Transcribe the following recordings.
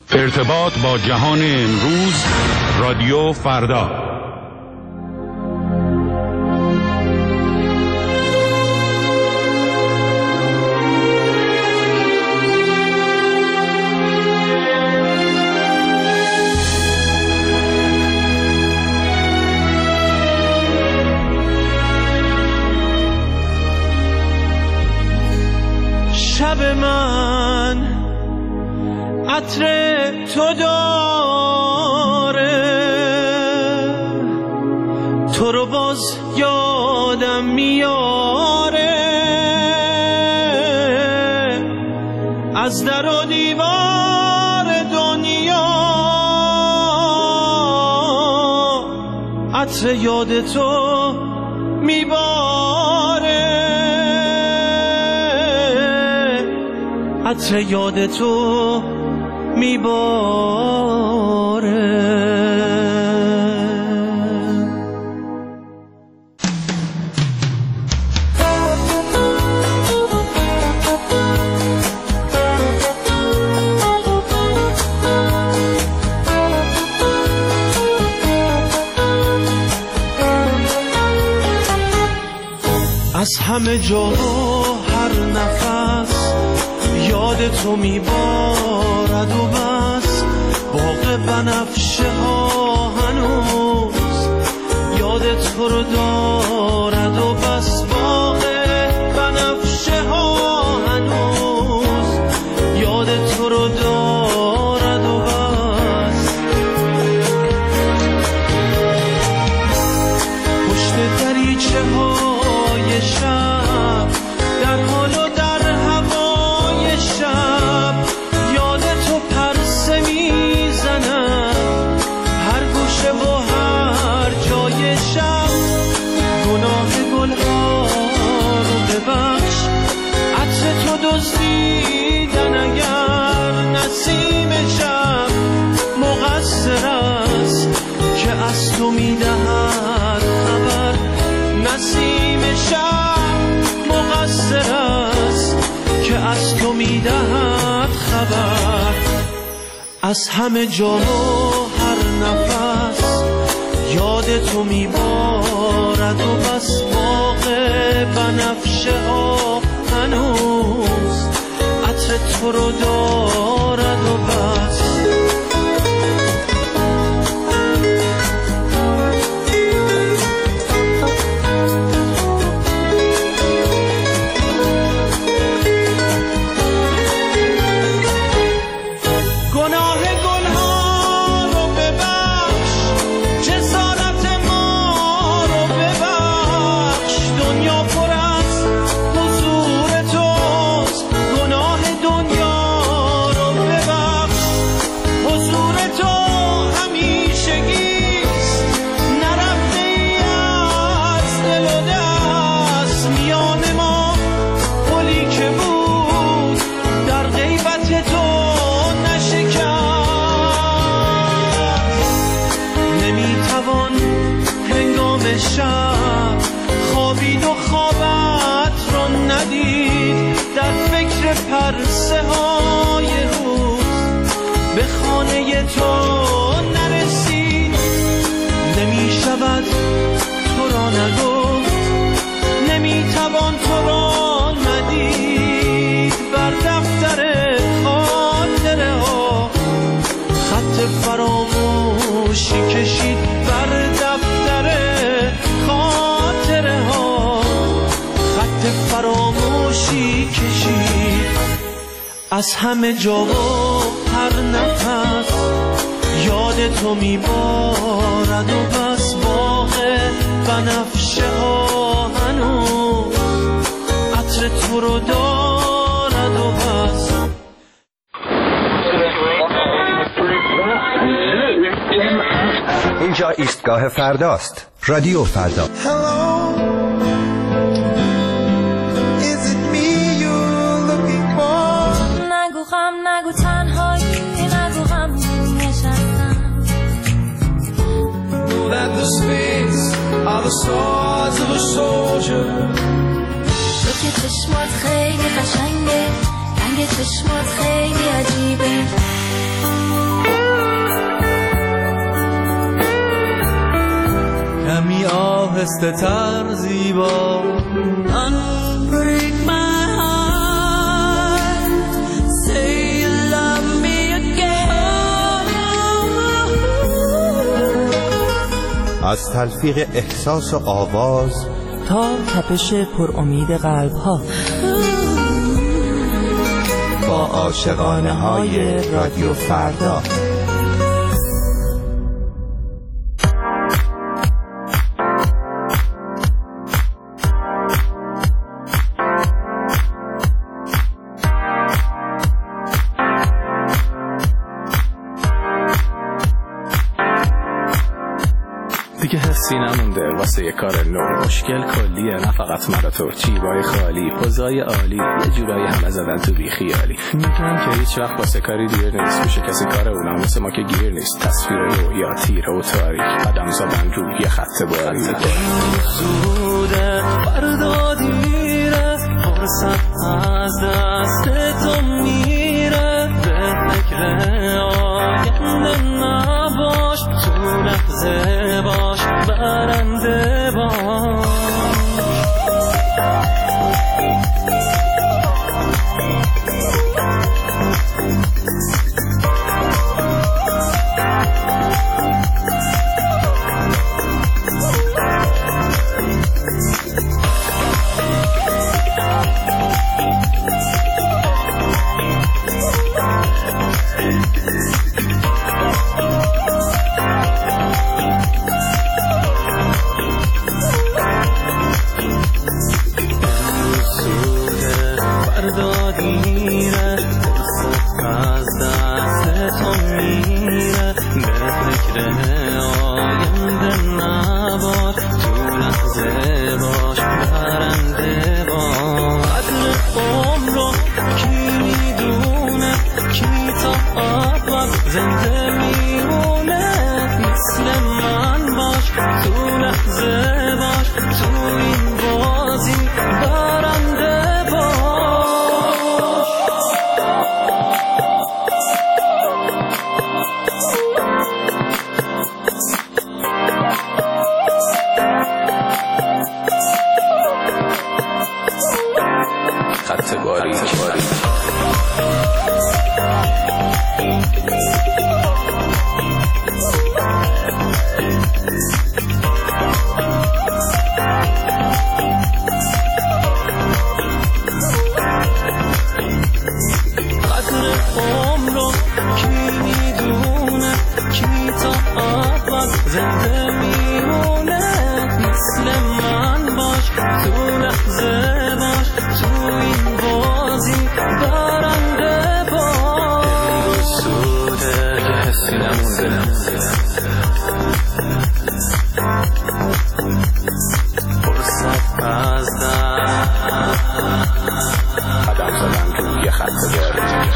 ارتباط با جهان امروز، رادیو فردا. شب من عطر تو داره، تو رو باز یادم میاره، از در و دیوار دنیا عطر یاد تو میباره، عطر یاد تو میباره. از همه جا هر نفس یاد تو میبارد و بس، باغ بنفشه ها هنوز یاد تو رو دارد و بس، باغ بنفشه ها هنوز یاد تو رو دارد و بس. پشت دریچه های شب در حال و در هوای شب یاد تو پرسه میزنم، هر گوشه و هر جای شب. گناه گلها رو ببخش، عطر تو دزدیدن اگر نسیم شب مقصر است که از تو میدهد خبر، نسیم شب مقصر است که از تو میدهد خبر. از همه جا و هر نفس یاد تو میبارد و بس، باغ بنفشه ها هنوز عطر تو رو دارد و بس. شب خوابید و خوابت رو ندید، در فکر پرسه های روز به خانه تو نرسید. نمی شود تو را نگفت، نمی توان تو را ندید، بر دفتر خاطره ها خط فراموشی کشید، بر دفتر خاطره ها خط فراموشی کشید. از همه جا و هر نفس یاد تو میبارد و بس، باغ بنفشه ها هنوز عطر تو رو دارد و بس. اینجا ایستگاه فرداست، رادیو فردا. نگو غم، نگو تنهایی، نگو غم نشستم. تو که چشمات خیلی قشنگه، رنگ چشمات خیلی عجیبه. شکسته تر زیبا. Unbreak my heart, say you love me again. از تلفیق احساس و آواز تا تپش پر امید قلب ها، با عاشقانه های رادیو فردا. دیگه حسی نمونده واسه یه کار نو، مشکل کلیه نه فقط مرا تو، جیبای خالی، پوزای عالی، یه جورایی همه زدن تو بی خیالی. میگن که هیچ وقت واسه کاری دیر نیست، میشه کسی کار اونم واسه ما که گیر نیست. تصویر رویا تیره و تاریک، قدم زدن رو یه خط باری. زوده فردا دیره، فرصت از دست تو میره، به فکر آینده نباش، تو لحظه باش، برنده باش. زنده میمونه مثل من باش، تو لحظه باش، تو این بازی برنده باش. خط باریک زنده میمونه مثل من باش، تو لحظه باش، تو این بازی برنده باش. سوده که حسی نمونده فرصت از دست، قدم زدن تو یه خط باری.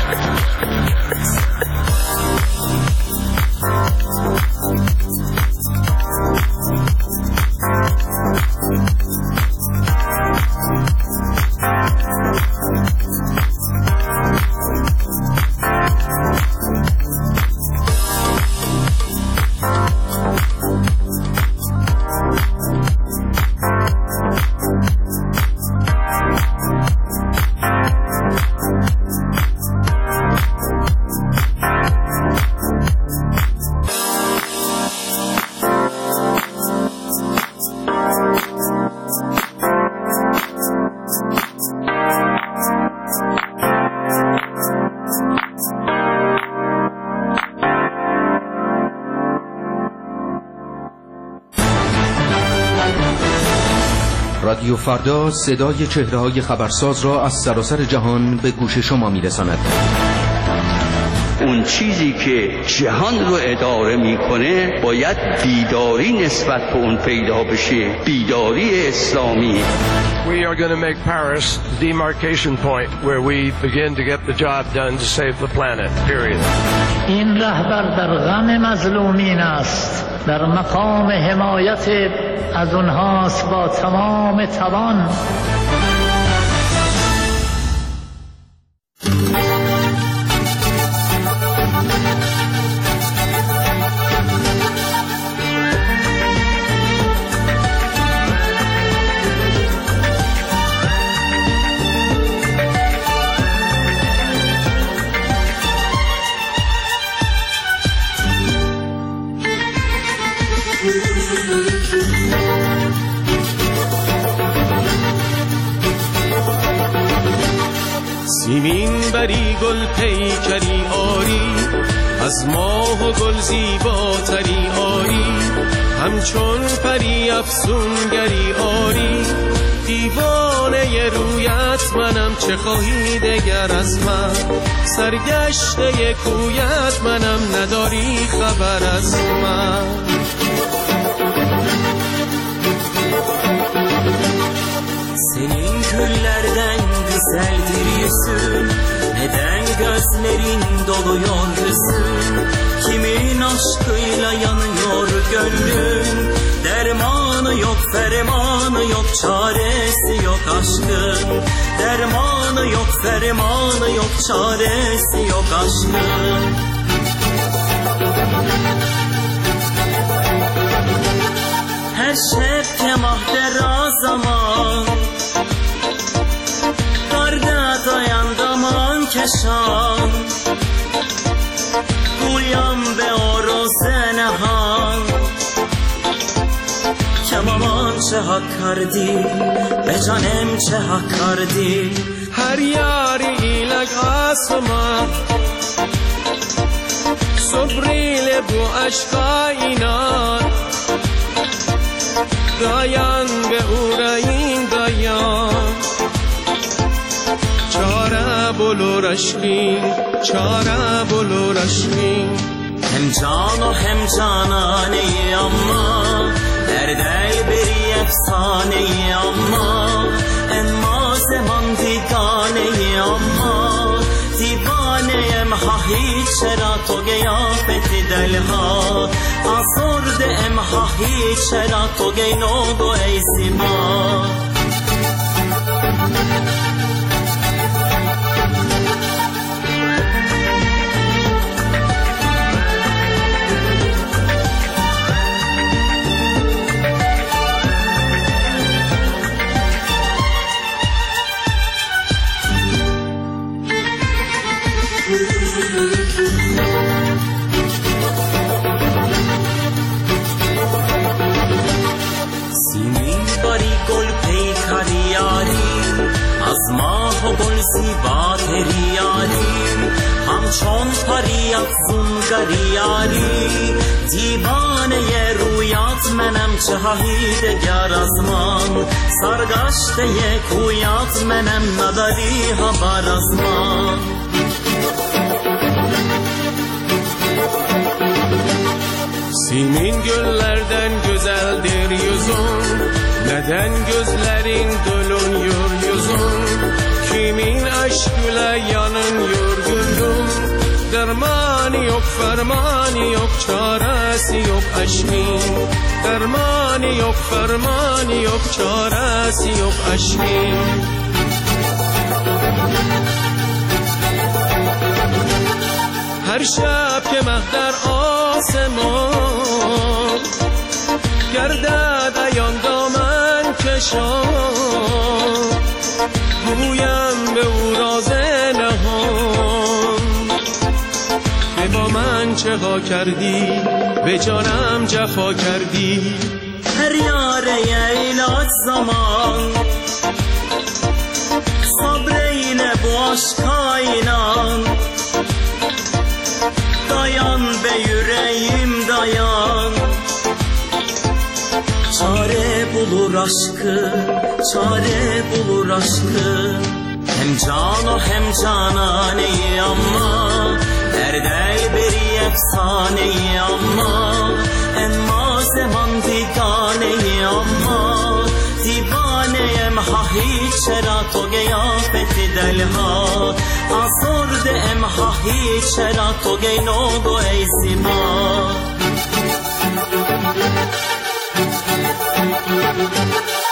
رادیو فردا صدای چهره‌های خبرساز را از سراسر جهان به گوش شما می‌رساند. اون چیزی که جهان رو اداره میکنه باید بیداری نسبت به اون پیدا بشه، بیداری اسلامی. We are going to make Paris the demarcation point where we begin to get the job done to save the planet. Period. این رهبر در غم مظلومین است، در مقام حمایت از اونهاست با تمام توان. گل پیکری آری، از ماه و گل زیباتری آری، همچون پری افسونگری آری. دیوانه رویت منم، چه خواهی دگر از من؟ سرگشته کویت منم، نداری خبر az من. Senin güllerden güzeldir yüzün, neden gözlerin doluyor hüzün? Kimin aşkıyla yanıyor gönlün? Dermanı yok, fermanı yok, çaresi yok aşkın. Dermanı yok, fermanı yok, çaresi yok aşkın. Her şebke mahdera zaman, darda dayandaman keşan. Gulyan be o roze nehan, kemaman çe hak kardi, be canem çe hak kardi. Her yari ilak asma, صبریل بو عشقا اینان، dayan به او رین dayan. چاره بلو رشقین، چاره بلو رشقین. Hem can o hem cananeyi ama, derdel beri efsaneyi ama, emma zaman diganeyi ama. دیوانه‌ام ها هیچ چرا تو قیافتی دلها، آزرده‌ام ها هیچ چرا تو گینو ای سیما. سیمین باری گل پیکری یاریم، از ماه و گل زیباتری یاریم، همچون پری افسونگری یاریم. دیوانه رویات منم، چه خواهی دگر از من؟ سرگشته کویات منم، نداری خبر از من. Simin güllerden güzeldir yüzün, neden gözlerin dönüyor yüzün? Kimin aşkıyla yanıyor gönlüm? Dermanı yok, fermanı yok, çaresi yok aşkın. Dermanı yok, fermanı yok, çaresi yok aşkın. هر شب که مه در آسمان گردد عیان دامن کشان، گویم به او راز نهان که با من چه ها کردی، به جانم جفا کردی. هر یاره ایلات زمان، صبر ile bu aşka inan. Dayan be yüreğim dayan, çare bulur aşkı, çare bulur aşkı. Hem can o hem cananeyi ama, derdel beri efsaneyi ama, emma zaman diganeyi ama. دیوانه‌ام ها هیچ چرا تو قیافتی دلها، آزرده‌ام ها هیچ چرا تو گینو ای سیما.